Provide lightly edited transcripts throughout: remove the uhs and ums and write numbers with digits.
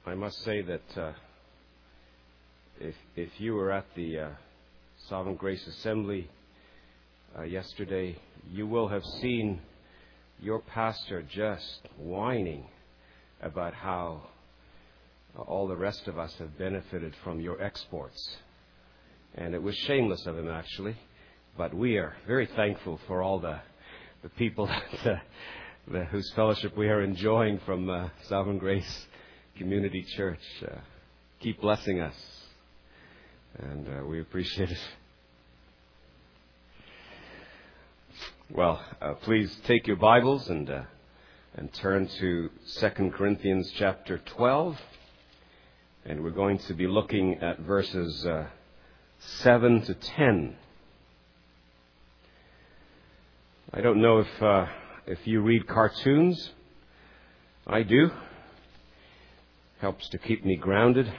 I must say that if you were at the Sovereign Grace Assembly yesterday, you will have seen your pastor just whining about how all the rest of us have benefited from your exports. And it was shameless of him, actually. But we are very thankful for all the people whose fellowship we are enjoying from Sovereign Grace Community Church. Keep blessing us. And we appreciate it. Well, please take your Bibles and turn to 2 Corinthians chapter 12. And we're going to be looking at verses 7 to 10. I don't know if you read cartoons. I do. Helps to keep me grounded.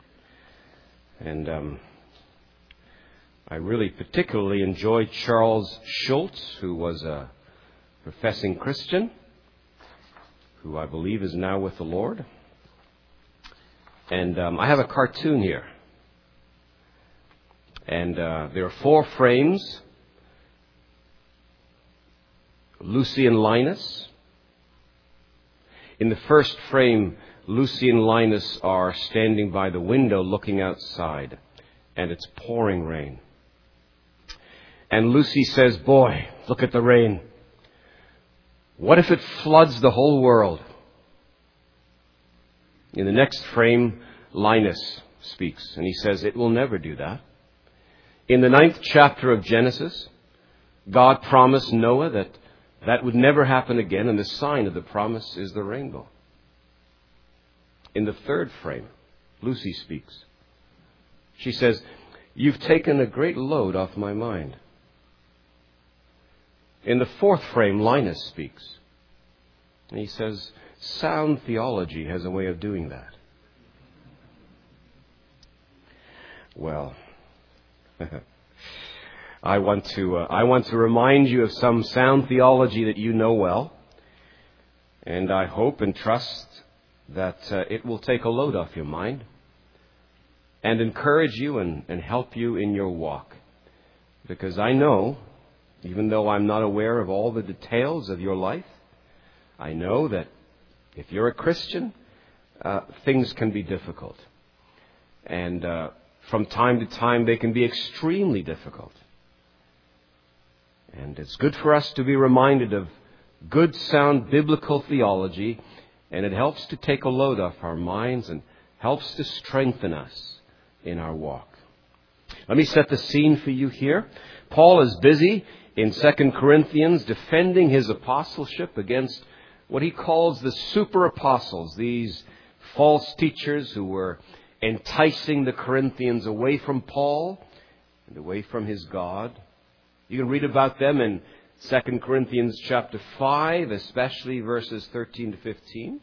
And I really particularly enjoyed Charles Schultz, who was a professing Christian, who I believe is now with the Lord. And I have a cartoon here. And there are 4 frames. Lucy and Linus. In the first frame, Lucy and Linus are standing by the window looking outside, and it's pouring rain. And Lucy says, "Boy, look at the rain. What if it floods the whole world?" In the next frame, Linus speaks, and he says, "It will never do that. In the 9th chapter of Genesis, God promised Noah that would never happen again, and the sign of the promise is the rainbow." In the 3rd frame, Lucy speaks. She says, "You've taken a great load off my mind." In the 4th frame, Linus speaks. And he says, "Sound theology has a way of doing that." Well, I want to remind you of some sound theology that you know well, and I hope and trust that it will take a load off your mind and encourage you and help you in your walk. Because I know, even though I'm not aware of all the details of your life, I know that if you're a Christian, things can be difficult. And from time to time, they can be extremely difficult. And it's good for us to be reminded of good, sound biblical theology, and it helps to take a load off our minds and helps to strengthen us in our walk. Let me set the scene for you here. Paul is busy in 2 Corinthians defending his apostleship against what he calls the super apostles, these false teachers who were enticing the Corinthians away from Paul and away from his God. You can read about them in 2 Corinthians chapter 5, especially verses 13 to 15.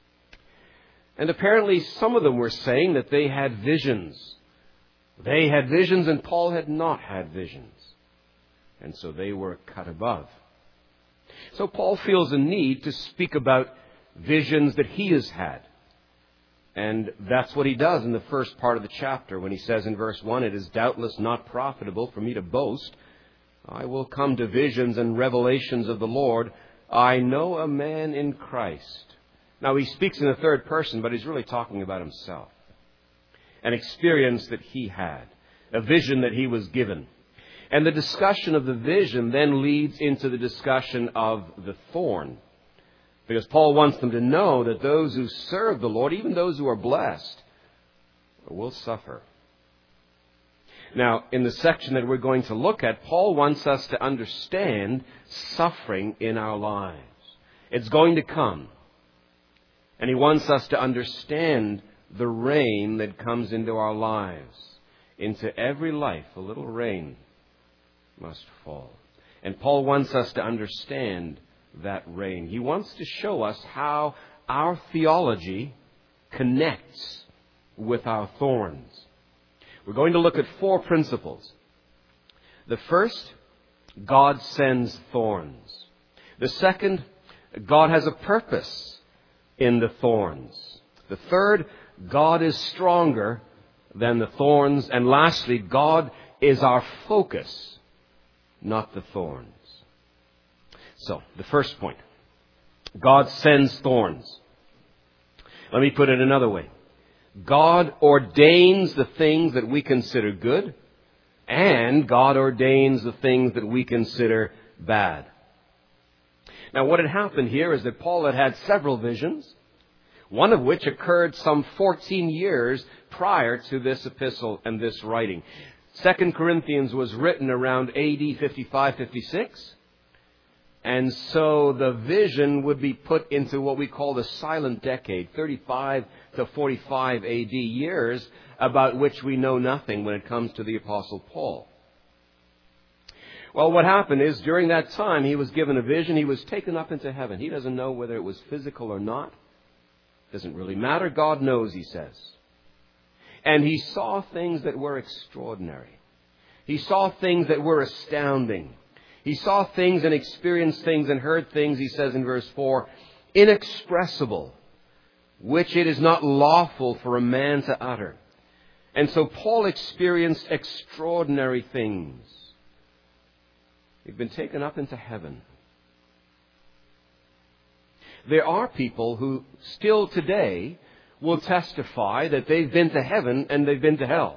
And apparently some of them were saying that they had visions. They had visions and Paul had not had visions. And so they were cut above. So Paul feels a need to speak about visions that he has had. And that's what he does in the first part of the chapter when he says in verse 1, "It is doubtless not profitable for me to boast. I will come to visions and revelations of the Lord. I know a man in Christ." Now he speaks in the 3rd person, but he's really talking about himself. An experience that he had, a vision that he was given. And the discussion of the vision then leads into the discussion of the thorn. Because Paul wants them to know that those who serve the Lord, even those who are blessed, will suffer. Now, in the section that we're going to look at, Paul wants us to understand suffering in our lives. It's going to come. And he wants us to understand the rain that comes into our lives. Into every life, a little rain must fall. And Paul wants us to understand that rain. He wants to show us how our theology connects with our thorns. We're going to look at 4 principles. The first, God sends thorns. The second, God has a purpose in the thorns. The third, God is stronger than the thorns. And lastly, God is our focus, not the thorns. So, the first point. God sends thorns. Let me put it another way. God ordains the things that we consider good, and God ordains the things that we consider bad. Now, what had happened here is that Paul had several visions, one of which occurred some 14 years prior to this epistle and this writing. 2 Corinthians was written around AD 55, 56. And so the vision would be put into what we call the silent decade, 35 to 45 AD years, about which we know nothing when it comes to the Apostle Paul. Well, what happened is during that time he was given a vision. He was taken up into heaven. He doesn't know whether it was physical or not. Doesn't really matter. God knows, he says. And he saw things that were extraordinary. He saw things that were astounding. He saw things and experienced things and heard things, he says in verse 4, inexpressible, which it is not lawful for a man to utter. And so Paul experienced extraordinary things. He'd been taken up into heaven. There are people who still today will testify that they've been to heaven and they've been to hell.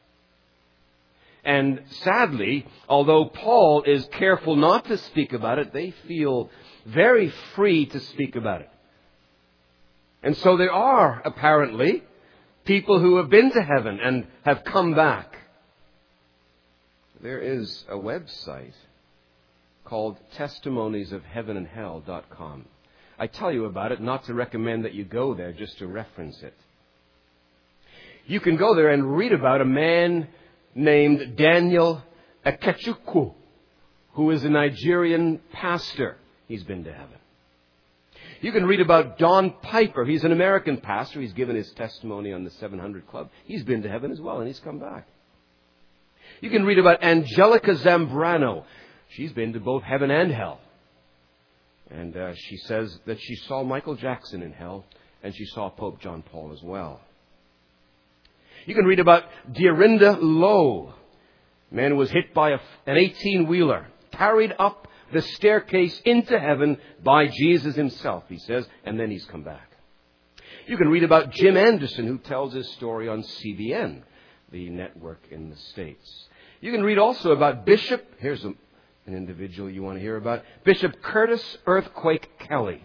And sadly, although Paul is careful not to speak about it, they feel very free to speak about it. And so there are apparently people who have been to heaven and have come back. There is a website called testimoniesofheavenandhell.com. I tell you about it not to recommend that you go there, just to reference it. You can go there and read about a man named Daniel Akechukwu, who is a Nigerian pastor. He's been to heaven. You can read about Don Piper. He's an American pastor. He's given his testimony on the 700 Club. He's been to heaven as well, and he's come back. You can read about Angelica Zambrano. She's been to both heaven and hell. And she says that she saw Michael Jackson in hell, and she saw Pope John Paul as well. You can read about Diorinda Lowe, a man who was hit by an 18-wheeler, carried up the staircase into heaven by Jesus himself, he says, and then he's come back. You can read about Jim Anderson, who tells his story on CBN, the network in the States. You can read also about Bishop, here's an individual you want to hear about, Bishop Curtis Earthquake Kelly.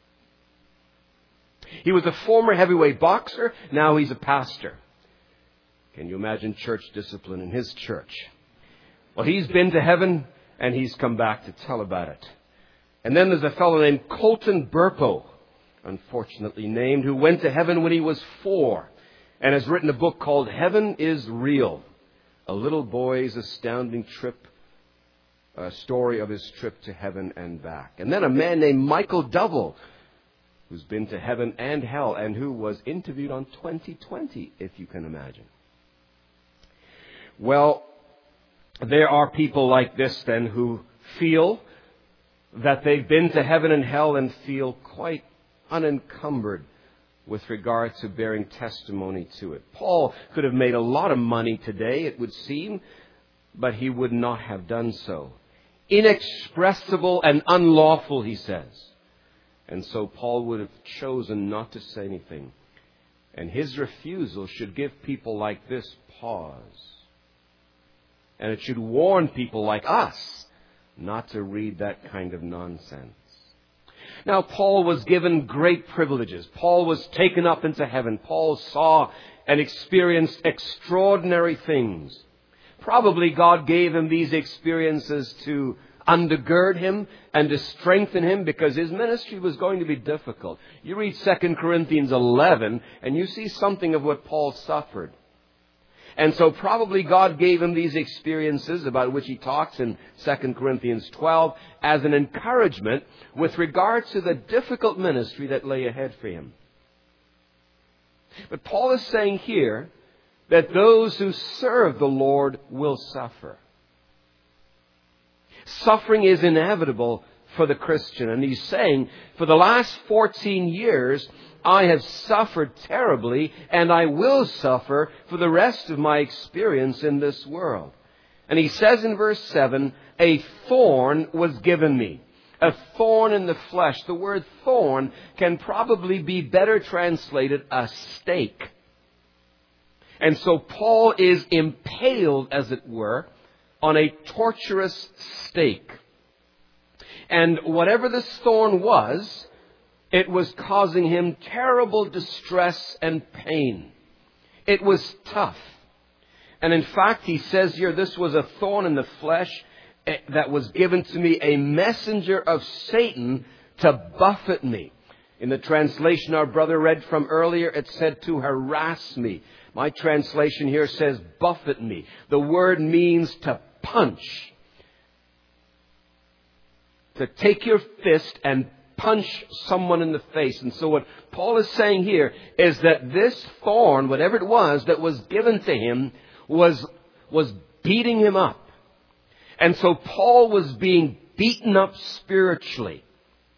He was a former heavyweight boxer, now he's a pastor. Can you imagine church discipline in his church? Well, he's been to heaven and he's come back to tell about it. And then there's a fellow named Colton Burpo, unfortunately named, who went to heaven when he was 4 and has written a book called Heaven is Real, a little boy's astounding trip, a story of his trip to heaven and back. And then a man named Michael Dovell, who's been to heaven and hell and who was interviewed on 2020, if you can imagine. Well, there are people like this then who feel that they've been to heaven and hell and feel quite unencumbered with regard to bearing testimony to it. Paul could have made a lot of money today, it would seem, but he would not have done so. Inexpressible and unlawful, he says. And so Paul would have chosen not to say anything. And his refusal should give people like this pause. And it should warn people like us not to read that kind of nonsense. Now, Paul was given great privileges. Paul was taken up into heaven. Paul saw and experienced extraordinary things. Probably God gave him these experiences to undergird him and to strengthen him, because his ministry was going to be difficult. You read 2 Corinthians 11 and you see something of what Paul suffered. And so probably God gave him these experiences about which he talks in 2 Corinthians 12 as an encouragement with regard to the difficult ministry that lay ahead for him. But Paul is saying here that those who serve the Lord will suffer. Suffering is inevitable for the Christian. And he's saying, for the last 14 years, I have suffered terribly, and I will suffer for the rest of my experience in this world. And he says in verse 7, a thorn was given me. A thorn in the flesh. The word thorn can probably be better translated a stake. And so Paul is impaled, as it were, on a torturous stake. And whatever this thorn was, it was causing him terrible distress and pain. It was tough. And in fact, he says here, this was a thorn in the flesh that was given to me, a messenger of Satan to buffet me. In the translation our brother read from earlier, it said to harass me. My translation here says buffet me. The word means to punch. To take your fist and punch someone in the face. And so what Paul is saying here is that this thorn, whatever it was that was given to him, was beating him up. And so Paul was being beaten up spiritually.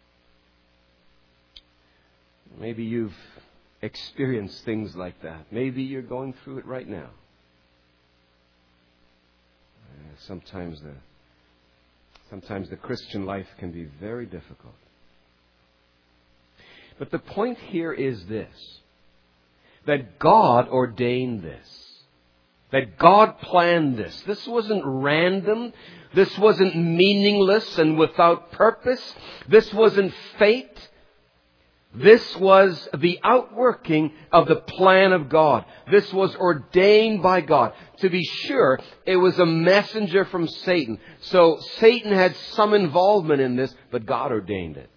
Maybe you've experienced things like that. Maybe you're going through it right now. Sometimes the Christian life can be very difficult. But the point here is this, that God ordained this. That God planned this. This wasn't random. This wasn't meaningless and without purpose. This wasn't fate. This was the outworking of the plan of God. This was ordained by God. To be sure, it was a messenger from Satan. So Satan had some involvement in this, but God ordained it.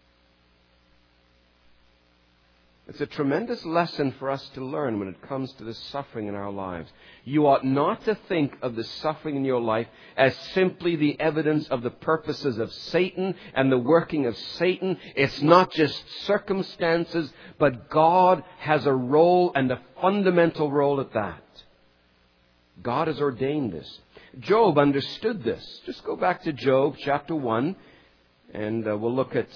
It's a tremendous lesson for us to learn when it comes to the suffering in our lives. You ought not to think of the suffering in your life as simply the evidence of the purposes of Satan and the working of Satan. It's not just circumstances, but God has a role, and a fundamental role at that. God has ordained this. Job understood this. Just go back to Job chapter 1, and we'll look at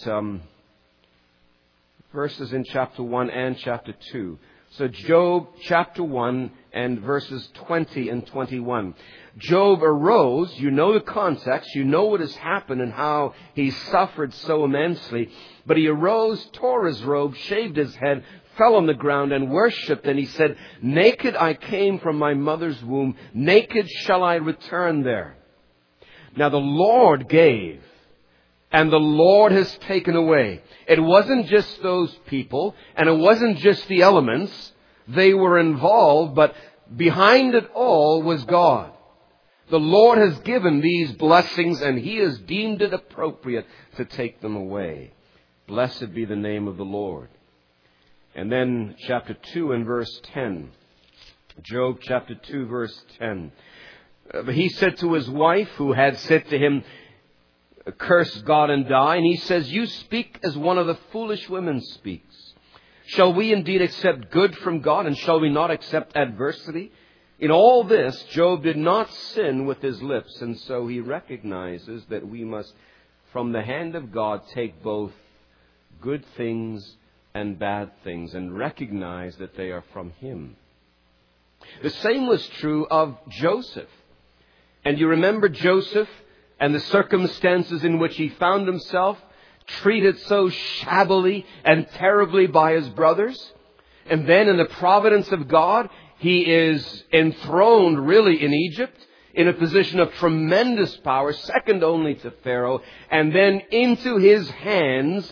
verses in chapter 1 and chapter 2. So Job chapter 1 and verses 20 and 21. Job arose, you know the context, you know what has happened and how he suffered so immensely. But he arose, tore his robe, shaved his head, fell on the ground and worshipped. And he said, naked I came from my mother's womb, naked shall I return there. Now the Lord gave, and the Lord has taken away. It wasn't just those people, and it wasn't just the elements. They were involved, but behind it all was God. The Lord has given these blessings, and He has deemed it appropriate to take them away. Blessed be the name of the Lord. And then chapter 2 and verse 10. Job chapter 2 verse 10. He said to his wife, who had said to him, curse God and die. And he says, you speak as one of the foolish women speaks. Shall we indeed accept good from God, and shall we not accept adversity? In all this, Job did not sin with his lips, and so he recognizes that we must, from the hand of God, take both good things and bad things, and recognize that they are from Him. The same was true of Joseph. And you remember Joseph and the circumstances in which he found himself, treated so shabbily and terribly by his brothers. And then in the providence of God, he is enthroned really in Egypt, in a position of tremendous power, second only to Pharaoh. And then into his hands,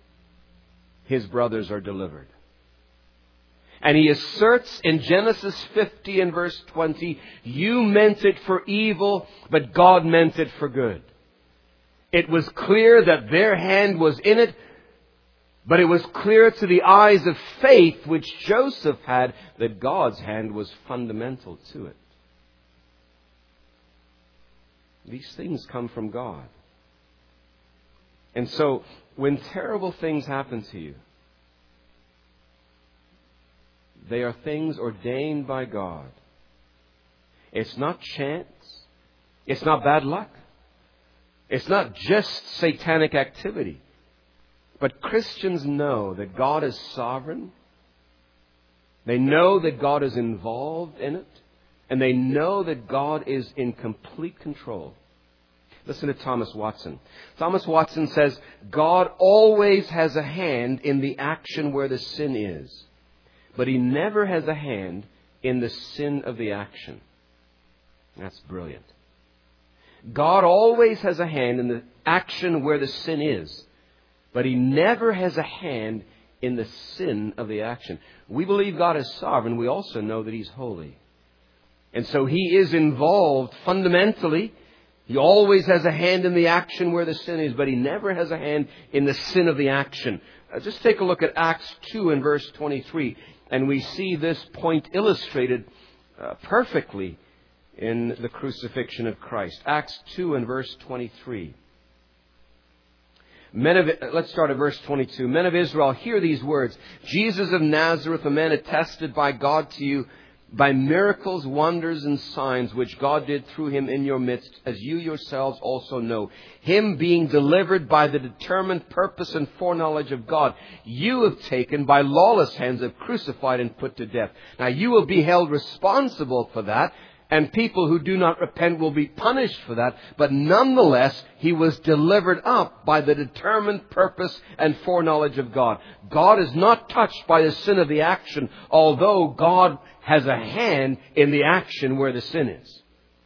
his brothers are delivered. And he asserts in Genesis 50 and verse 20, you meant it for evil, but God meant it for good. It was clear that their hand was in it, but it was clear to the eyes of faith which Joseph had that God's hand was fundamental to it. These things come from God. And so when terrible things happen to you, they are things ordained by God. It's not chance. It's not bad luck. It's not just satanic activity. But Christians know that God is sovereign. They know that God is involved in it. And they know that God is in complete control. Listen to Thomas Watson. Thomas Watson says, God always has a hand in the action where the sin is. But He never has a hand in the sin of the action. That's brilliant. God always has a hand in the action where the sin is. But He never has a hand in the sin of the action. We believe God is sovereign. We also know that He's holy. And so He is involved fundamentally. He always has a hand in the action where the sin is, but He never has a hand in the sin of the action. Just take a look at Acts 2 and verse 23, and we see this point illustrated perfectly in the crucifixion of Christ. Acts 2 and verse 23. Let's start at verse 22. Men of Israel, hear these words. Jesus of Nazareth, a man attested by God to you by miracles, wonders, and signs which God did through Him in your midst, as you yourselves also know. Him being delivered by the determined purpose and foreknowledge of God, you have taken by lawless hands, have crucified and put to death. Now you will be held responsible for that. And people who do not repent will be punished for that. But nonetheless, He was delivered up by the determined purpose and foreknowledge of God. God is not touched by the sin of the action, although God has a hand in the action where the sin is.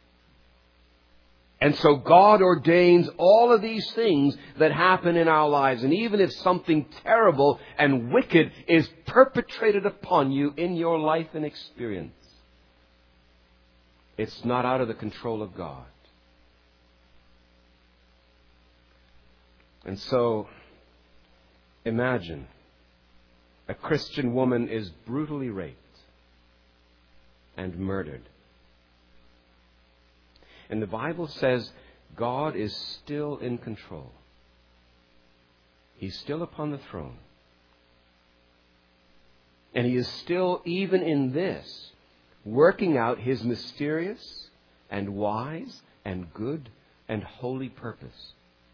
And so God ordains all of these things that happen in our lives. And even if something terrible and wicked is perpetrated upon you in your life and experience, it's not out of the control of God. And so, imagine a Christian woman is brutally raped and murdered. And the Bible says God is still in control. He's still upon the throne. And He is still, even in this, working out His mysterious and wise and good and holy purpose.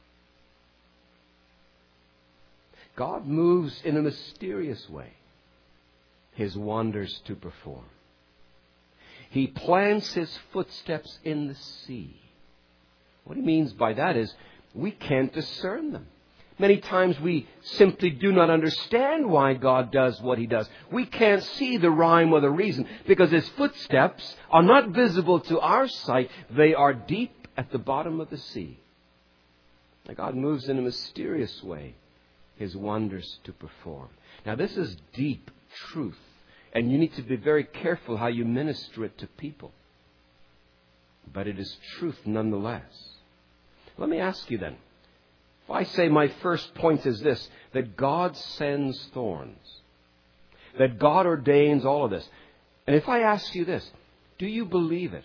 God moves in a mysterious way His wonders to perform. He plants His footsteps in the sea. What He means by that is we can't discern them. Many times we simply do not understand why God does what He does. We can't see the rhyme or the reason because His footsteps are not visible to our sight. They are deep at the bottom of the sea. And God moves in a mysterious way His wonders to perform. Now this is deep truth, and you need to be very careful how you minister it to people. But it is truth nonetheless. Let me ask you then. If I say my first point is this, that God sends thorns, that God ordains all of this, and if I ask you this, do you believe it?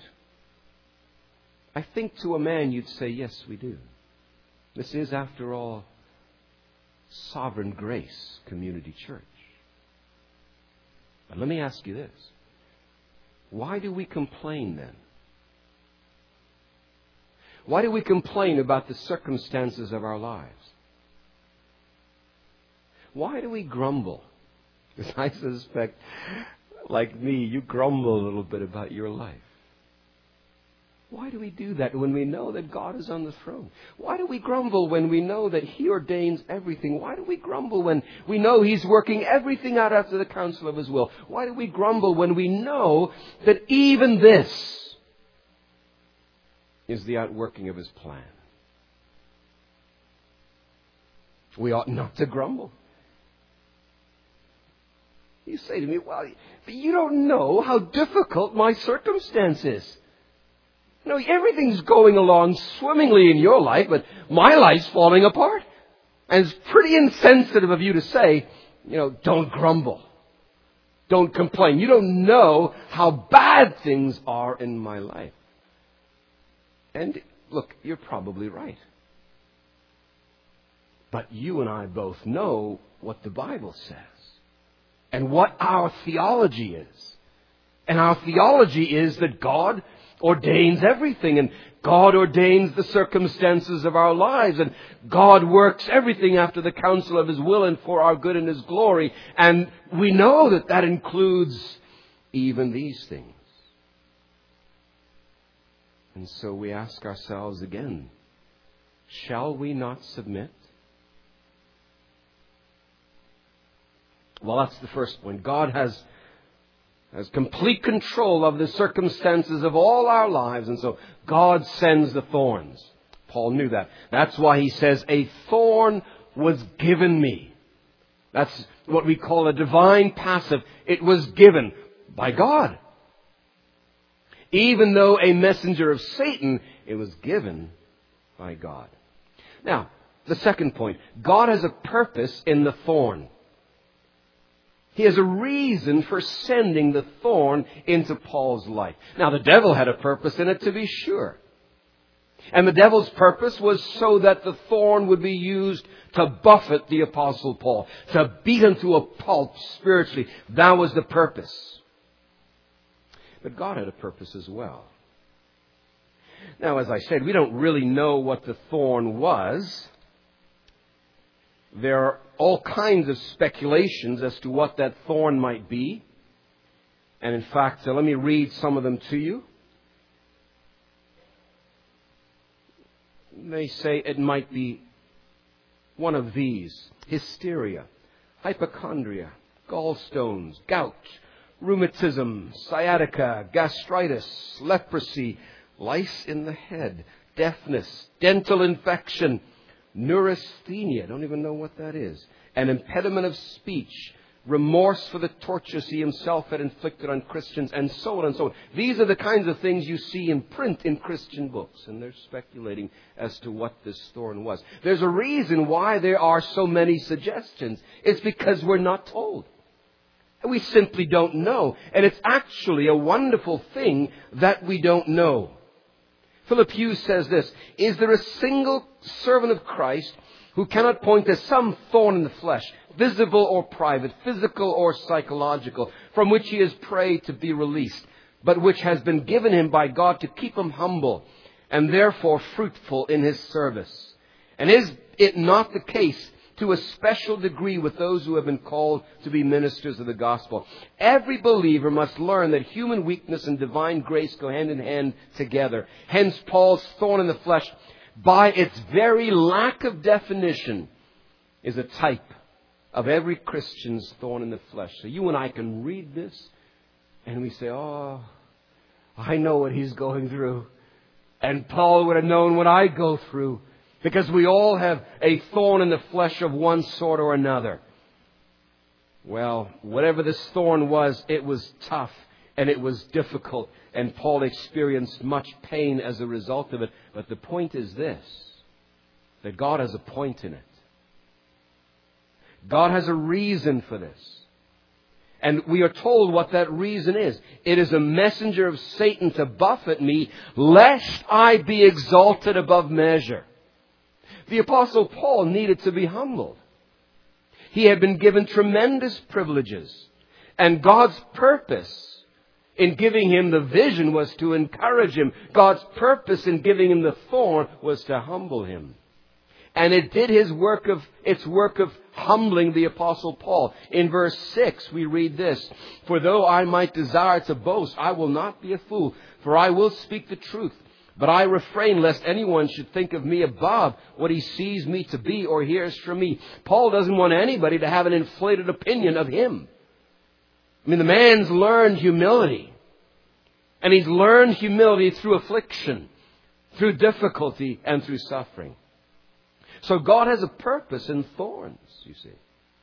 I think to a man you'd say, yes, we do. This is, after all, Sovereign Grace Community Church. But let me ask you this. Why do we complain then? Why do we complain about the circumstances of our lives? Why do we grumble? Because I suspect, like me, you grumble a little bit about your life. Why do we do that when we know that God is on the throne? Why do we grumble when we know that He ordains everything? Why do we grumble when we know He's working everything out after the counsel of His will? Why do we grumble when we know that even this is the outworking of His plan? We ought not to grumble. You say to me, well, you don't know how difficult my circumstance is. You know, everything's going along swimmingly in your life, but my life's falling apart. And it's pretty insensitive of you to say, don't grumble. Don't complain. You don't know how bad things are in my life. And look, you're probably right. But you and I both know what the Bible says and what our theology is. And our theology is that God ordains everything, and God ordains the circumstances of our lives, and God works everything after the counsel of His will and for our good and His glory. And we know that that includes even these things. And so we ask ourselves again, shall we not submit? Well, that's the first point. God has complete control of the circumstances of all our lives, and so God sends the thorns. Paul knew that. That's why he says, a thorn was given me. That's what we call a divine passive. It was given by God. Even though a messenger of Satan, it was given by God. Now, the second point. God has a purpose in the thorn. He has a reason for sending the thorn into Paul's life. Now, the devil had a purpose in it, to be sure. And the devil's purpose was so that the thorn would be used to buffet the Apostle Paul, to beat him to a pulp spiritually. That was the purpose. But God had a purpose as well. Now, as I said, we don't really know what the thorn was. There are all kinds of speculations as to what that thorn might be. And in fact, let me read some of them to you. They say it might be one of these: hysteria, hypochondria, gallstones, gout, rheumatism, sciatica, gastritis, leprosy, lice in the head, deafness, dental infection, neurasthenia, I don't even know what that is, an impediment of speech, remorse for the tortures he himself had inflicted on Christians, and so on and so on. These are the kinds of things you see in print in Christian books, and they're speculating as to what this thorn was. There's a reason why there are so many suggestions. It's because we're not told. We simply don't know. And it's actually a wonderful thing that we don't know. Philip Hughes says this: is there a single servant of Christ who cannot point to some thorn in the flesh, visible or private, physical or psychological, from which he has prayed to be released, but which has been given him by God to keep him humble and therefore fruitful in his service? And is it not the case to a special degree with those who have been called to be ministers of the gospel? Every believer must learn that human weakness and divine grace go hand in hand together. Hence, Paul's thorn in the flesh, by its very lack of definition, is a type of every Christian's thorn in the flesh. So you and I can read this and we say, oh, I know what he's going through. And Paul would have known what I go through. Because we all have a thorn in the flesh of one sort or another. Well, whatever this thorn was, it was tough and it was difficult. And Paul experienced much pain as a result of it. But the point is this: that God has a point in it. God has a reason for this. And we are told what that reason is. It is a messenger of Satan to buffet me, lest I be exalted above measure. The Apostle Paul needed to be humbled. He had been given tremendous privileges. And God's purpose in giving him the vision was to encourage him. God's purpose in giving him the thorn was to humble him. And it did its work of humbling the Apostle Paul. In verse 6 we read this: for though I might desire to boast, I will not be a fool, for I will speak the truth. But I refrain lest anyone should think of me above what he sees me to be or hears from me. Paul doesn't want anybody to have an inflated opinion of him. I mean, the man's learned humility. And he's learned humility through affliction, through difficulty, and through suffering. So God has a purpose in thorns, you see.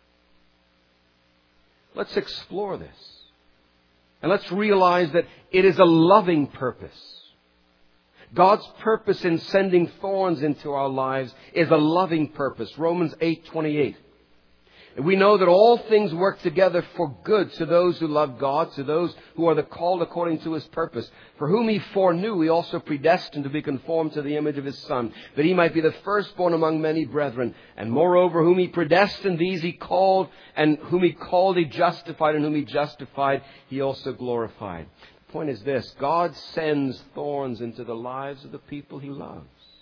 Let's explore this. And let's realize that it is a loving purpose. God's purpose in sending thorns into our lives is a loving purpose. Romans 8:28. We know that all things work together for good to those who love God, to those who are the called according to His purpose. For whom He foreknew, He also predestined to be conformed to the image of His Son, that He might be the firstborn among many brethren. And moreover, whom He predestined, these He called, and whom He called, He justified, and whom He justified, He also glorified. The point is this: God sends thorns into the lives of the people He loves.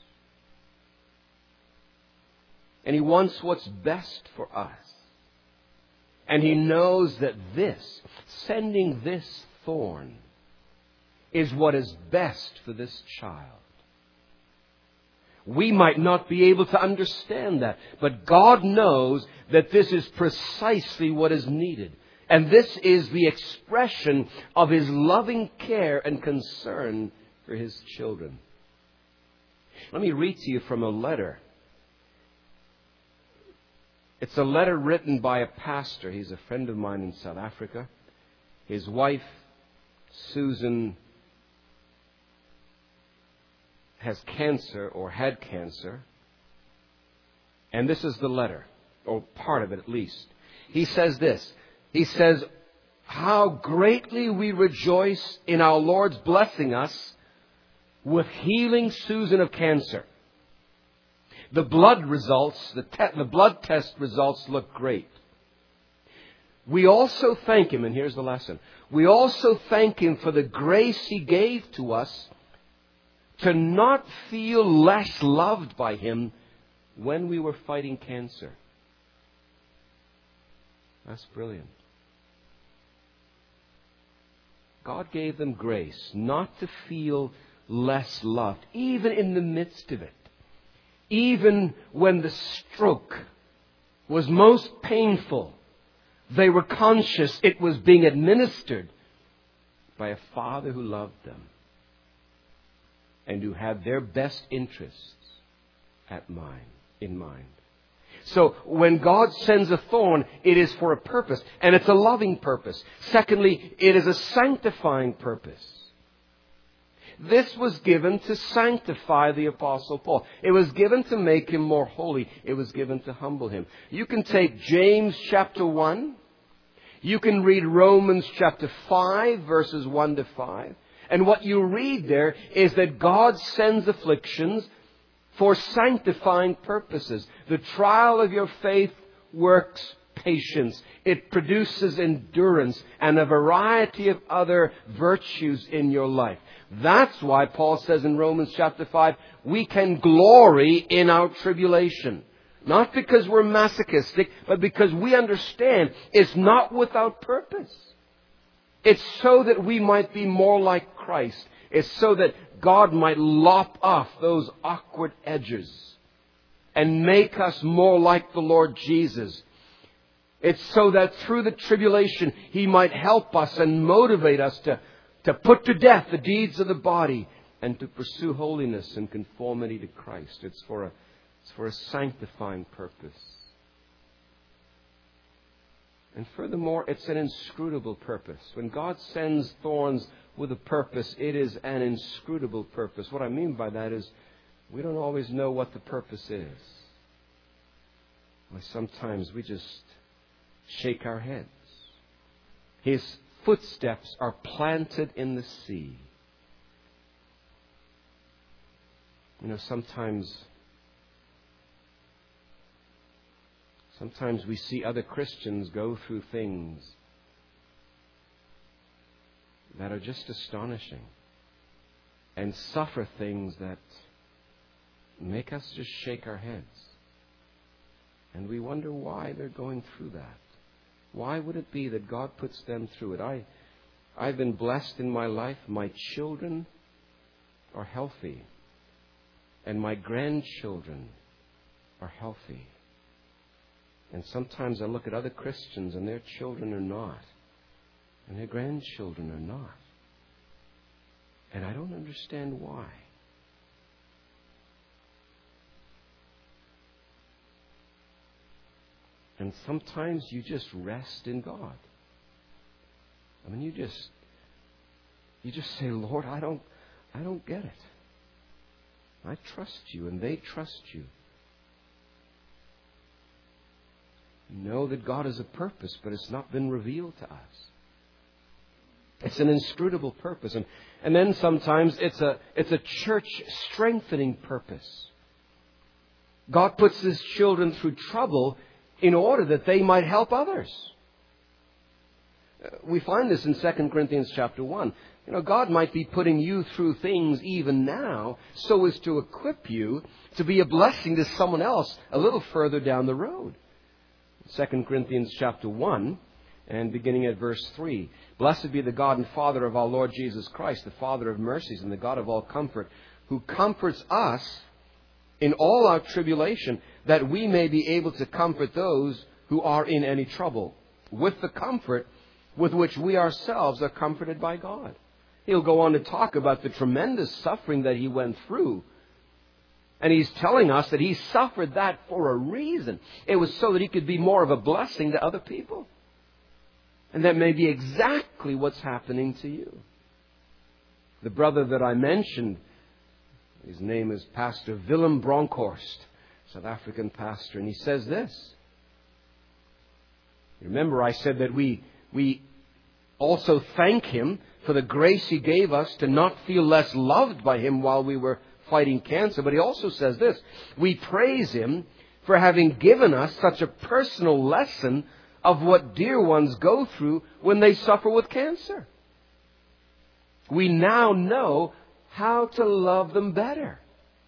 And He wants what's best for us. And He knows that sending this thorn, is what is best for this child. We might not be able to understand that, but God knows that this is precisely what is needed. And this is the expression of His loving care and concern for His children. Let me read to you from a letter. It's a letter written by a pastor. He's a friend of mine in South Africa. His wife, Susan, has cancer or had cancer. And this is the letter, or part of it at least. He says this. He says, "How greatly we rejoice in our Lord's blessing us with healing Susan of cancer. The blood results, the blood test results look great. We also thank Him," and here's the lesson, "we also thank Him for the grace He gave to us to not feel less loved by Him when we were fighting cancer." That's brilliant. God gave them grace not to feel less loved, even in the midst of it. Even when the stroke was most painful, they were conscious it was being administered by a Father who loved them and who had their best interests in mind. So when God sends a thorn, it is for a purpose, and it's a loving purpose. Secondly, it is a sanctifying purpose. This was given to sanctify the Apostle Paul. It was given to make him more holy. It was given to humble him. You can take James chapter 1. You can read Romans chapter 5, verses 1 to 5. And what you read there is that God sends afflictions for sanctifying purposes. The trial of your faith works patience. It produces endurance and a variety of other virtues in your life. That's why Paul says in Romans chapter 5, we can glory in our tribulation. Not because we're masochistic, but because we understand it's not without purpose. It's so that we might be more like Christ. It's so that God might lop off those awkward edges and make us more like the Lord Jesus. It's so that through the tribulation He might help us and motivate us to put to death the deeds of the body and to pursue holiness and conformity to Christ. It's for a sanctifying purpose. And furthermore, it's an inscrutable purpose. When God sends thorns with a purpose, it is an inscrutable purpose. What I mean by that is we don't always know what the purpose is. Well, sometimes we just shake our heads. His footsteps are planted in the sea. You know, sometimes we see other Christians go through things that are just astonishing and suffer things that make us just shake our heads. And we wonder why they're going through that. Why would it be that God puts them through it? I've been blessed in my life. My children are healthy. And my grandchildren are healthy. And sometimes I look at other Christians and their children are not. And their grandchildren are not. And I don't understand why. And sometimes you just rest in God. I mean, you just say, Lord, I don't get it. I trust you and they trust you. You know that God has a purpose, but it's not been revealed to us. It's an inscrutable purpose. And then sometimes it's a church strengthening purpose. God puts His children through trouble in order that they might help others. We find this in 2 Corinthians chapter 1. God might be putting you through things even now so as to equip you to be a blessing to someone else a little further down the road. 2 Corinthians chapter 1 and beginning at verse 3. Blessed be the God and Father of our Lord Jesus Christ, the Father of mercies and the God of all comfort, who comforts us in all our tribulation, that we may be able to comfort those who are in any trouble, with the comfort with which we ourselves are comforted by God. He'll go on to talk about the tremendous suffering that he went through. And he's telling us that he suffered that for a reason. It was so that he could be more of a blessing to other people. And that may be exactly what's happening to you. The brother that I mentioned, his name is Pastor Willem Bronkhorst, South African pastor, and he says this. Remember, I said that we also thank him for the grace he gave us to not feel less loved by him while we were fighting cancer. But he also says this: we praise him for having given us such a personal lesson of what dear ones go through when they suffer with cancer. We now know how to love them better.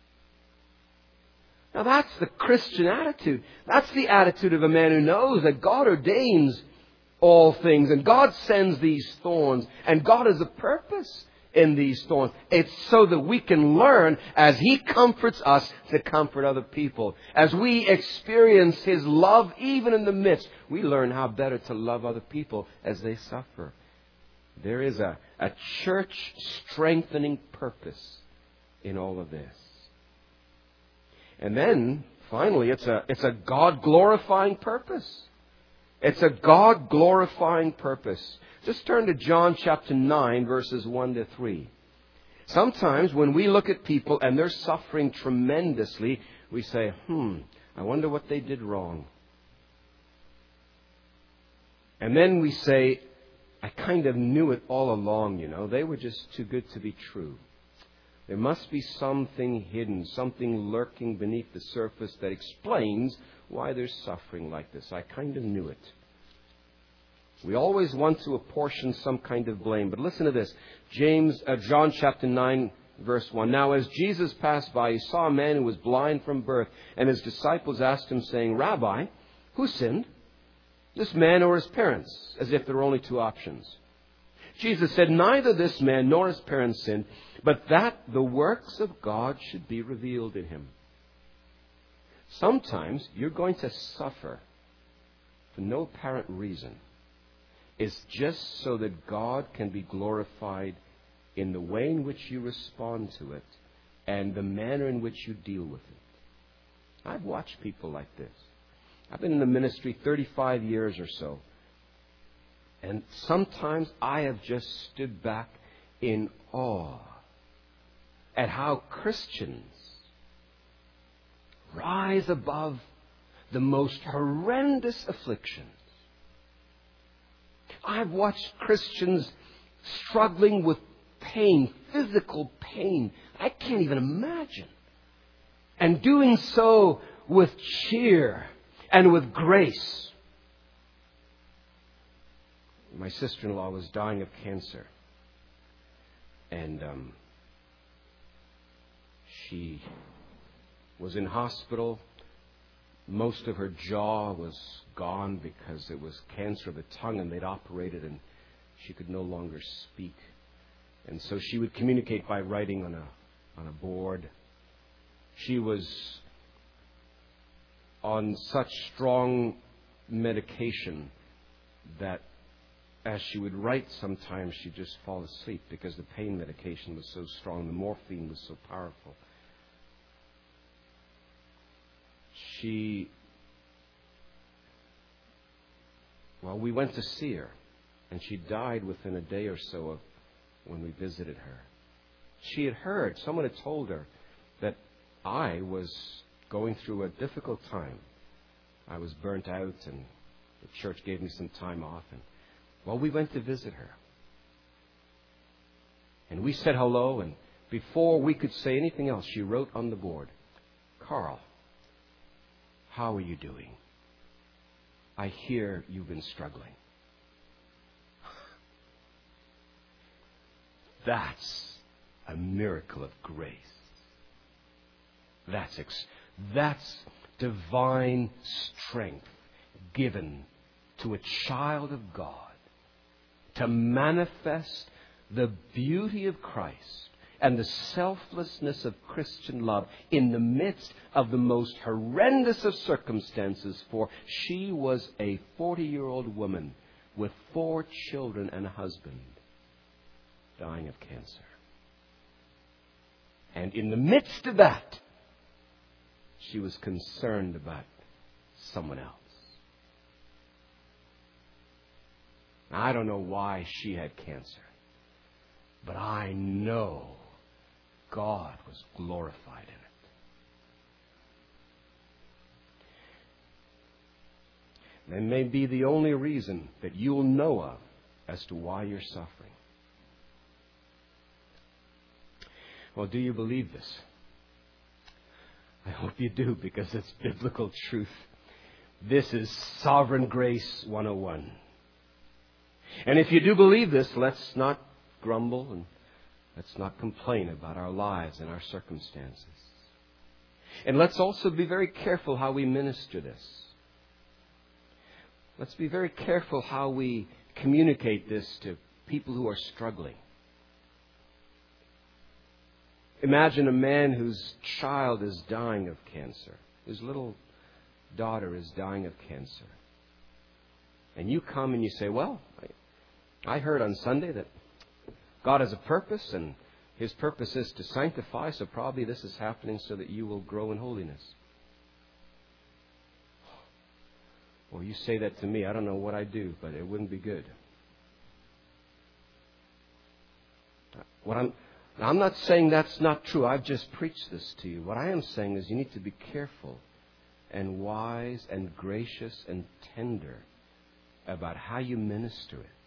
Now that's the Christian attitude. That's the attitude of a man who knows that God ordains all things, and God sends these thorns, and God has a purpose in these thorns. It's so that we can learn, as he comforts us, to comfort other people. As we experience his love even in the midst, we learn how better to love other people as they suffer. There is a church strengthening purpose in all of this. And then, finally, it's a God glorifying purpose. It's a God glorifying purpose. Just turn to John chapter 9, verses 1 to 3. Sometimes when we look at people and they're suffering tremendously, we say, I wonder what they did wrong. And then we say, I kind of knew it all along, They were just too good to be true. There must be something hidden, something lurking beneath the surface that explains why they're suffering like this. I kind of knew it. We always want to apportion some kind of blame. But listen to this. John chapter 9, verse 1. Now as Jesus passed by, he saw a man who was blind from birth. And his disciples asked him, saying, Rabbi, who sinned, this man or his parents? As if there were only two options. Jesus said, neither this man nor his parents sinned, but that the works of God should be revealed in him. Sometimes you're going to suffer for no apparent reason. It's just so that God can be glorified in the way in which you respond to it and the manner in which you deal with it. I've watched people like this. I've been in the ministry 35 years or so. And sometimes I have just stood back in awe at how Christians rise above the most horrendous afflictions. I've watched Christians struggling with pain, physical pain, I can't even imagine. And doing so with cheer and with grace. My sister-in-law was dying of cancer. And she was in hospital. Most of her jaw was gone because it was cancer of the tongue, and they'd operated, and she could no longer speak. And so she would communicate by writing on a board. She was on such strong medication that as she would write, sometimes she'd just fall asleep because the pain medication was so strong, the morphine was so powerful. We went to see her, and she died within a day or so of when we visited her. She had heard, someone had told her that I was going through a difficult time. I was burnt out, and the church gave me some time off. And we went to visit her. And we said hello, and before we could say anything else, she wrote on the board, Carl, how are you doing? I hear you've been struggling. That's a miracle of grace. That's divine strength given to a child of God to manifest the beauty of Christ and the selflessness of Christian love in the midst of the most horrendous of circumstances, for she was a 40-year-old woman with 4 children and a husband dying of cancer. And in the midst of that, she was concerned about someone else. Now, I don't know why she had cancer, but I know God was glorified in it. That may be the only reason that you'll know of as to why you're suffering. Well, do you believe this? I hope you do, because it's biblical truth. This is Sovereign Grace 101. And if you do believe this, let's not grumble and let's not complain about our lives and our circumstances. And let's also be very careful how we minister this. Let's be very careful how we communicate this to people who are struggling. Imagine a man whose child is dying of cancer. His little daughter is dying of cancer. And you come and you say, well, I heard on Sunday that God has a purpose, and His purpose is to sanctify, so probably this is happening so that you will grow in holiness. Well, you say that to me, I don't know what I do, but it wouldn't be good. I'm not saying that's not true. I've just preached this to you. What I am saying is you need to be careful and wise and gracious and tender about how you minister it.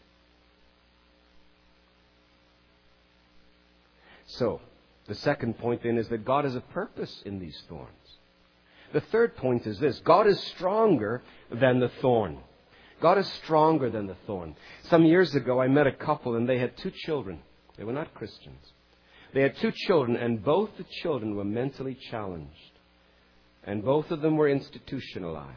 So, the second point then is that God has a purpose in these thorns. The third point is this: God is stronger than the thorn. God is stronger than the thorn. Some years ago, I met a couple and they had 2 children. They were not Christians. They had 2 children, and both the children were mentally challenged. And both of them were institutionalized.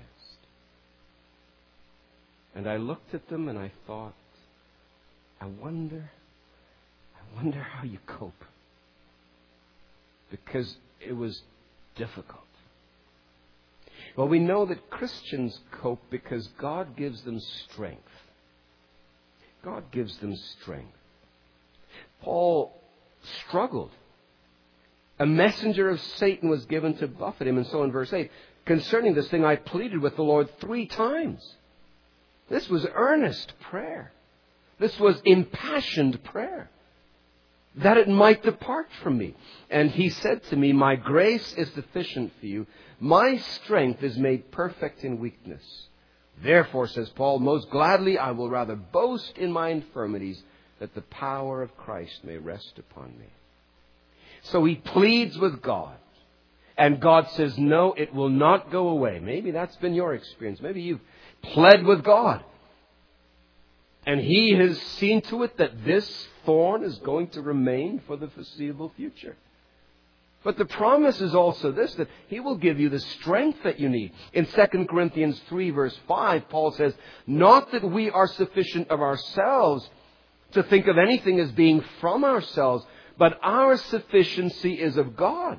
And I looked at them and I thought, I wonder how you cope. Because it was difficult. Well, we know that Christians cope because God gives them strength. God gives them strength. Paul struggled. A messenger of Satan was given to buffet him. And so in verse 8, concerning this thing I pleaded with the Lord 3 times. This was earnest prayer. This was impassioned prayer, that it might depart from me. And He said to me, my grace is sufficient for you. My strength is made perfect in weakness. Therefore, says Paul, most gladly I will rather boast in my infirmities, that the power of Christ may rest upon me. So he pleads with God. And God says, no, it will not go away. Maybe that's been your experience. Maybe you've pled with God. And He has seen to it that this thorn is going to remain for the foreseeable future. But the promise is also this, that He will give you the strength that you need. In 2 Corinthians 3 verse 5, Paul says, not that we are sufficient of ourselves to think of anything as being from ourselves, but our sufficiency is of God.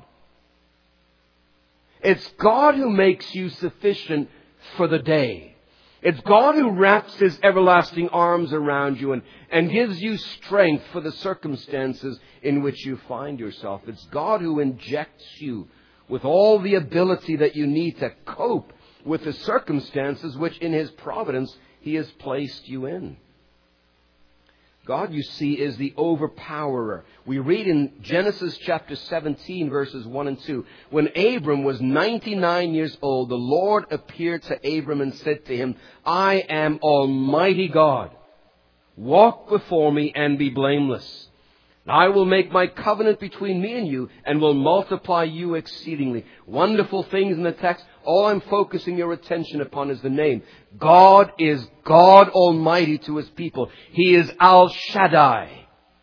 It's God who makes you sufficient for the day. It's God who wraps His everlasting arms around you and gives you strength for the circumstances in which you find yourself. It's God who injects you with all the ability that you need to cope with the circumstances which in His providence He has placed you in. God, you see, is the overpowerer. We read in Genesis chapter 17, verses 1 and 2, when Abram was 99 years old, the Lord appeared to Abram and said to him, I am Almighty God. Walk before me and be blameless. I will make my covenant between me and you and will multiply you exceedingly. Wonderful things in the text. All I'm focusing your attention upon is the name. God is God Almighty to His people. He is Al Shaddai.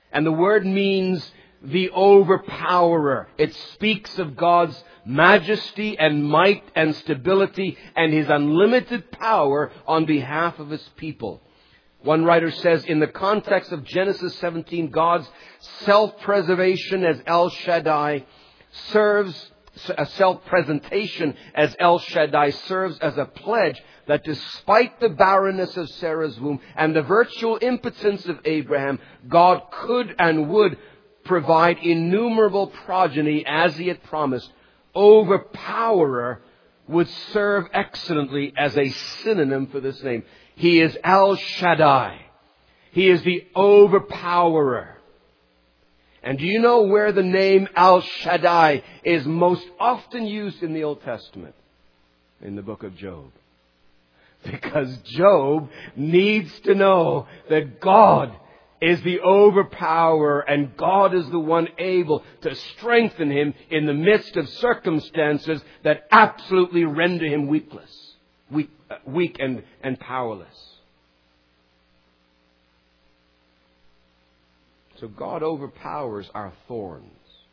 And the word means the overpowerer. It speaks of God's majesty and might and stability and His unlimited power on behalf of His people. One writer says, in the context of Genesis 17, God's self-preservation as El Shaddai serves, a self-presentation as El Shaddai serves as a pledge that despite the barrenness of Sarah's womb and the virtual impotence of Abraham, God could and would provide innumerable progeny as He had promised. Overpowerer would serve excellently as a synonym for this name. He is El Shaddai. He is the overpowerer. And do you know where the name El Shaddai is most often used in the Old Testament? In the book of Job. Because Job needs to know that God is the overpowerer and God is the one able to strengthen him in the midst of circumstances that absolutely render him weak and powerless. So God overpowers our thorns.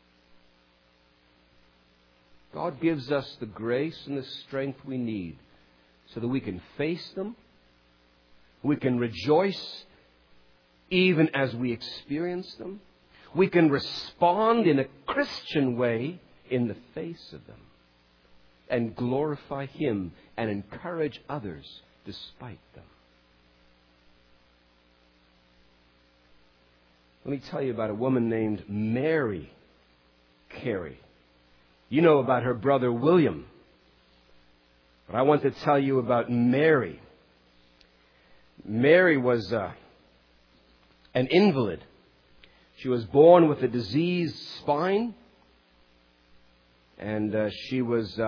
God gives us the grace and the strength we need so that we can face them. We can rejoice even as we experience them. We can respond in a Christian way in the face of them and glorify Him and encourage others despite them. Let me tell you about a woman named Mary Carey. You know about her brother William. But I want to tell you about Mary. Mary was an invalid. She was born with a diseased spine. And she was,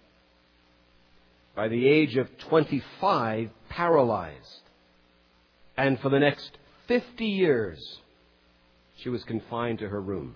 by the age of 25, paralyzed. And for the next 50 years, she was confined to her room.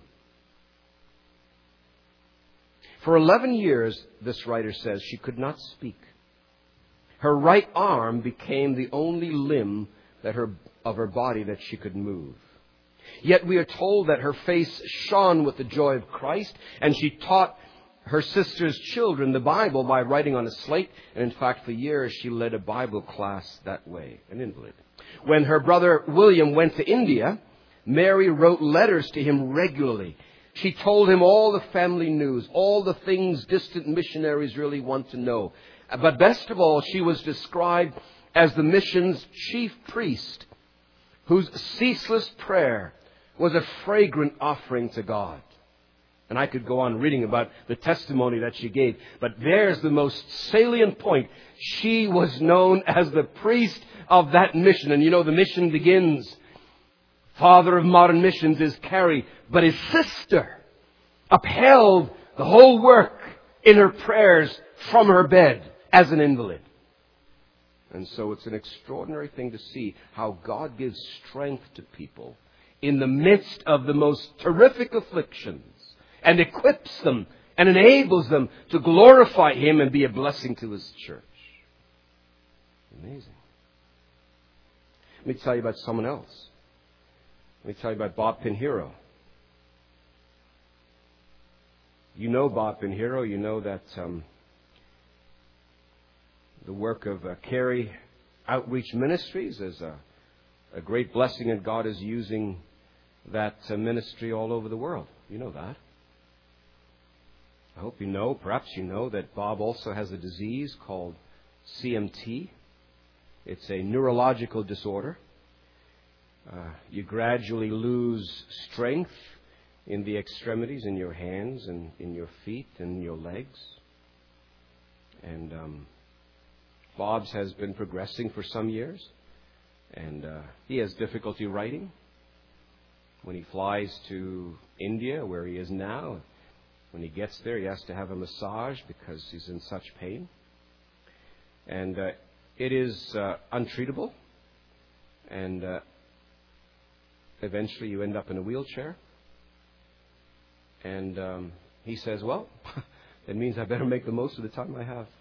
For 11 years, this writer says, she could not speak. Her right arm became the only limb of her body that she could move. Yet we are told that her face shone with the joy of Christ, and she taught her sister's children the Bible by writing on a slate. And in fact, for years, she led a Bible class that way, an invalid. When her brother William went to India, Mary wrote letters to him regularly. She told him all the family news, all the things distant missionaries really want to know. But best of all, she was described as the mission's chief priest, whose ceaseless prayer was a fragrant offering to God. And I could go on reading about the testimony that she gave. But there's the most salient point. She was known as the priest of that mission. And you know, the mission begins. Father of modern missions is Carey, but his sister upheld the whole work in her prayers from her bed as an invalid. And so it's an extraordinary thing to see how God gives strength to people in the midst of the most terrific afflictions and equips them and enables them to glorify Him and be a blessing to His church. Amazing. Let me tell you about someone else. Let me tell you about Bob Pinheiro. You know Bob Pinheiro. You know that the work of Carey Outreach Ministries is a great blessing, and God is using that ministry all over the world. You know that. I hope you know, perhaps you know, that Bob also has a disease called CMT. It's a neurological disorder. You gradually lose strength in the extremities, in your hands and in your feet and your legs. And Bob's has been progressing for some years. And he has difficulty writing. When he flies to India, where he is now, when he gets there, he has to have a massage because he's in such pain. And it is untreatable. And eventually you end up in a wheelchair. And he says, well, that means I better make the most of the time I have.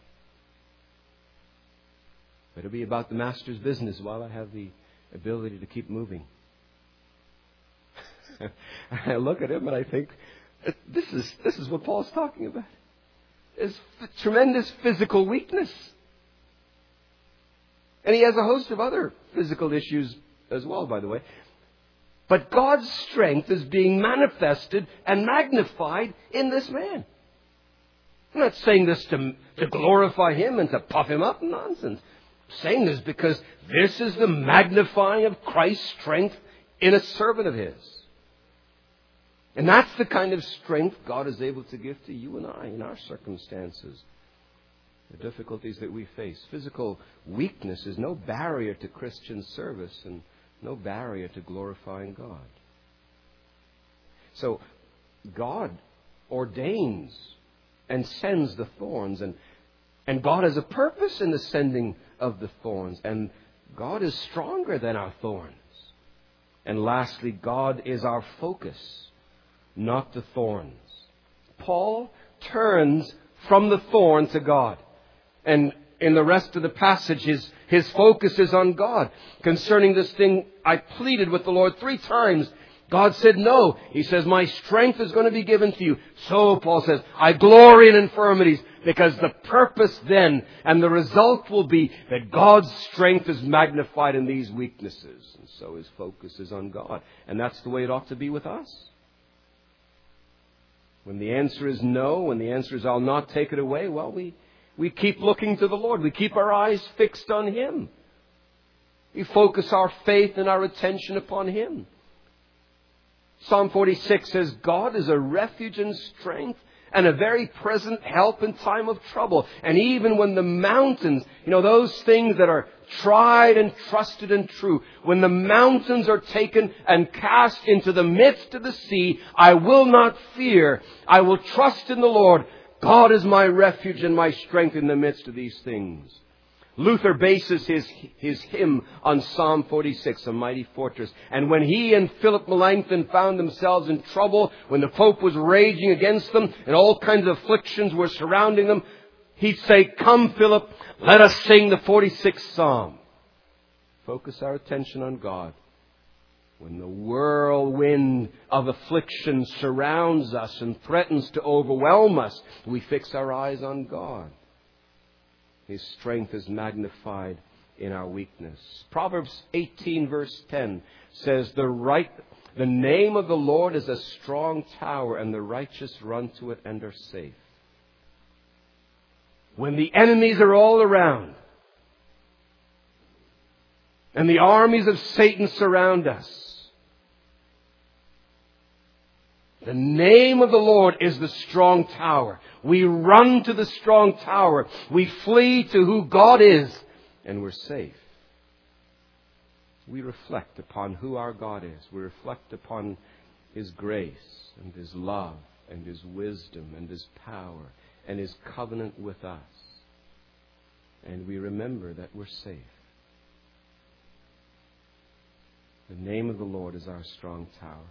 Better be about the Master's business while I have the ability to keep moving. I look at him and I think, this is what Paul's talking about. Is tremendous physical weakness. And he has a host of other physical issues as well, by the way. But God's strength is being manifested and magnified in this man. I'm not saying this to glorify him and to puff him up. Nonsense. I'm saying this because this is the magnifying of Christ's strength in a servant of his. And that's the kind of strength God is able to give to you and I in our circumstances. The difficulties that we face. Physical weakness is no barrier to Christian service and no barrier to glorifying God. So God ordains and sends the thorns, and God has a purpose in the sending of the thorns, and God is stronger than our thorns. And lastly, God is our focus, not the thorns. Paul turns from the thorn to God. And in the rest of the passage, his focus is on God. Concerning this thing, I pleaded with the Lord 3 times. God said no. He says, my strength is going to be given to you. So, Paul says, I glory in infirmities, because the purpose then and the result will be that God's strength is magnified in these weaknesses. And so his focus is on God. And that's the way it ought to be with us. When the answer is no, when the answer is I'll not take it away, well, we keep looking to the Lord. We keep our eyes fixed on Him. We focus our faith and our attention upon Him. Psalm 46 says, God is a refuge and strength and a very present help in time of trouble. And even when the mountains, those things that are tried and trusted and true, when the mountains are taken and cast into the midst of the sea, I will not fear. I will trust in the Lord. God is my refuge and my strength in the midst of these things. Luther bases his hymn on Psalm 46, a mighty fortress. And when he and Philip Melanchthon found themselves in trouble, when the Pope was raging against them and all kinds of afflictions were surrounding them, he'd say, come, Philip, let us sing the 46th Psalm. Focus our attention on God. When the whirlwind of affliction surrounds us and threatens to overwhelm us, we fix our eyes on God. His strength is magnified in our weakness. Proverbs 18 verse 10 says, the name of the Lord is a strong tower, and the righteous run to it and are safe. When the enemies are all around, and the armies of Satan surround us, the name of the Lord is the strong tower. We run to the strong tower. We flee to who God is, and we're safe. We reflect upon who our God is. We reflect upon His grace and His love and His wisdom and His power and His covenant with us. And we remember that we're safe. The name of the Lord is our strong tower.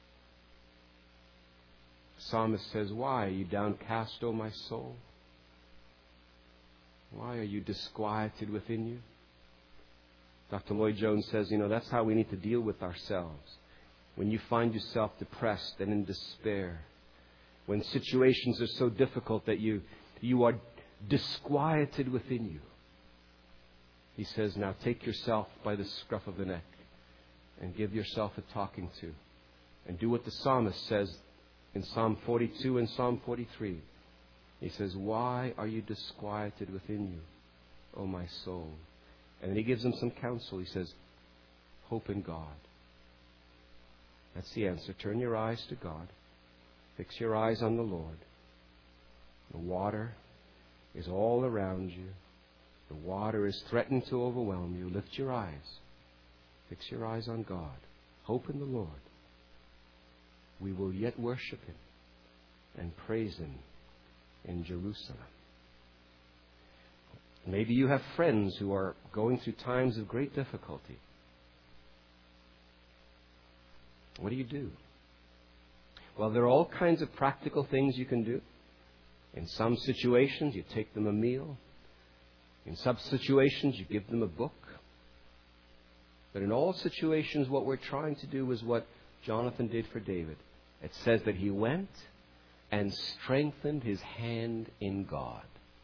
The psalmist says, why are you downcast, O my soul? Why are you disquieted within you? Dr. Lloyd Jones says, that's how we need to deal with ourselves. When you find yourself depressed and in despair, when situations are so difficult that you are disquieted within you, he says, now take yourself by the scruff of the neck and give yourself a talking to. And do what the psalmist says in Psalm 42 and Psalm 43. He says, why are you disquieted within you, O my soul? And then he gives them some counsel. He says, hope in God. That's the answer. Turn your eyes to God. Fix your eyes on the Lord. The water is all around you. The water is threatening to overwhelm you. Lift your eyes. Fix your eyes on God. Hope in the Lord. We will yet worship Him and praise Him in Jerusalem. Maybe you have friends who are going through times of great difficulty. What do? Well, there are all kinds of practical things you can do. In some situations, you take them a meal. In some situations, you give them a book. But in all situations, what we're trying to do is what Jonathan did for David. It says that he went and strengthened his hand in God.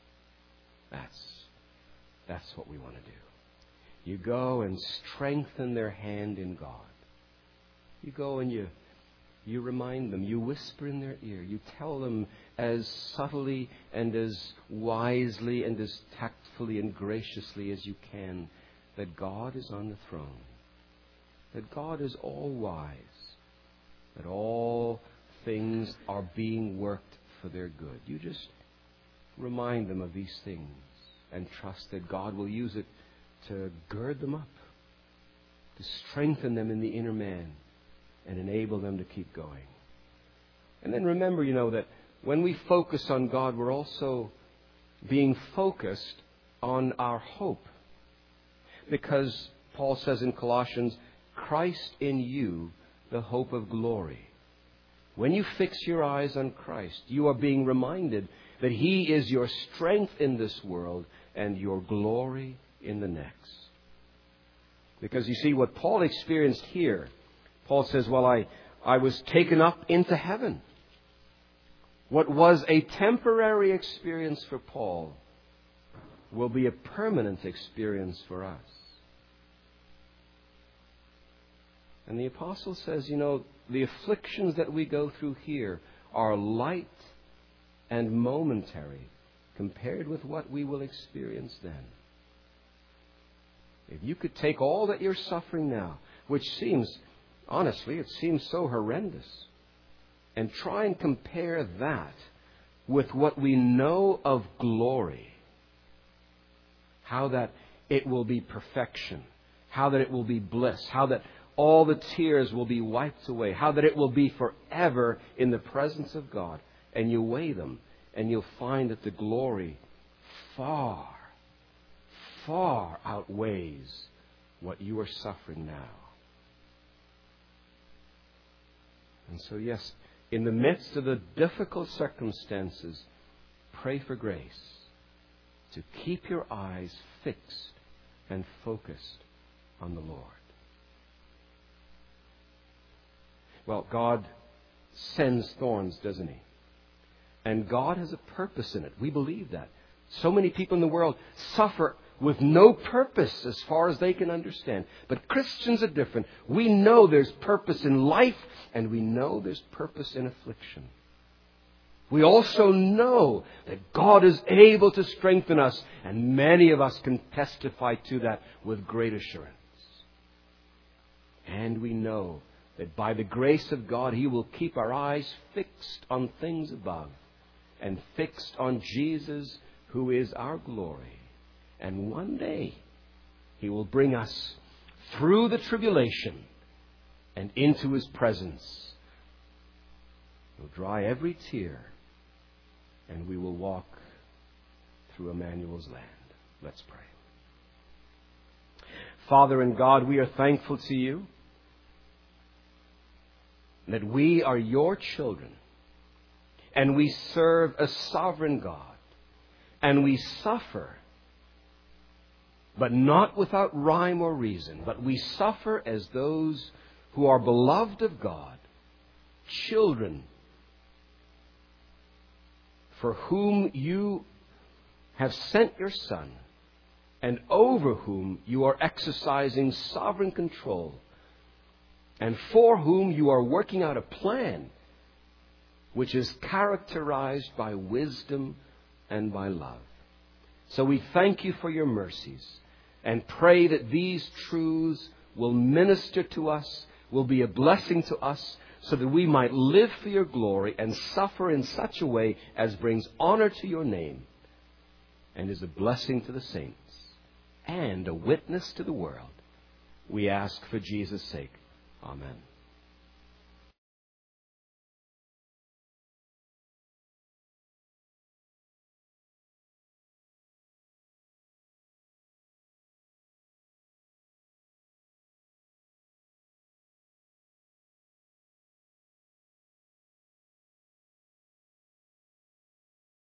That's what we want to do. You go and strengthen their hand in God. You go and you remind them. You whisper in their ear. You tell them as subtly and as wisely and as tactfully and graciously as you can that God is on the throne. That God is all wise. That all things are being worked for their good. You just remind them of these things and trust that God will use it to gird them up, to strengthen them in the inner man and enable them to keep going. And then remember, that when we focus on God, we're also being focused on our hope. Because Paul says in Colossians, Christ in you, the hope of glory. When you fix your eyes on Christ, you are being reminded that He is your strength in this world and your glory in the next. Because you see, what Paul experienced here, Paul says, well, I was taken up into heaven. What was a temporary experience for Paul will be a permanent experience for us. And the apostle says, the afflictions that we go through here are light and momentary compared with what we will experience then. If you could take all that you're suffering now, which seems, honestly, it seems so horrendous, and try and compare that with what we know of glory, how that it will be perfection, how that it will be bliss, how that all the tears will be wiped away, how that it will be forever in the presence of God. And you weigh them, and you'll find that the glory far, far outweighs what you are suffering now. And so, yes, in the midst of the difficult circumstances, pray for grace to keep your eyes fixed and focused on the Lord. Well, God sends thorns, doesn't He? And God has a purpose in it. We believe that. So many people in the world suffer with no purpose as far as they can understand. But Christians are different. We know there's purpose in life, and we know there's purpose in affliction. We also know that God is able to strengthen us, and many of us can testify to that with great assurance. And we know that by the grace of God, He will keep our eyes fixed on things above and fixed on Jesus, who is our glory. And one day, He will bring us through the tribulation and into His presence. He'll dry every tear, and we will walk through Emmanuel's land. Let's pray. Father and God, we are thankful to You that we are Your children, and we serve a sovereign God, and we suffer, but not without rhyme or reason, but we suffer as those who are beloved of God, children for whom You have sent Your Son, and over whom You are exercising sovereign control, and for whom You are working out a plan which is characterized by wisdom and by love. So we thank You for Your mercies and pray that these truths will minister to us, will be a blessing to us, so that we might live for Your glory and suffer in such a way as brings honor to Your name and is a blessing to the saints and a witness to the world. We ask for Jesus' sake. Amen.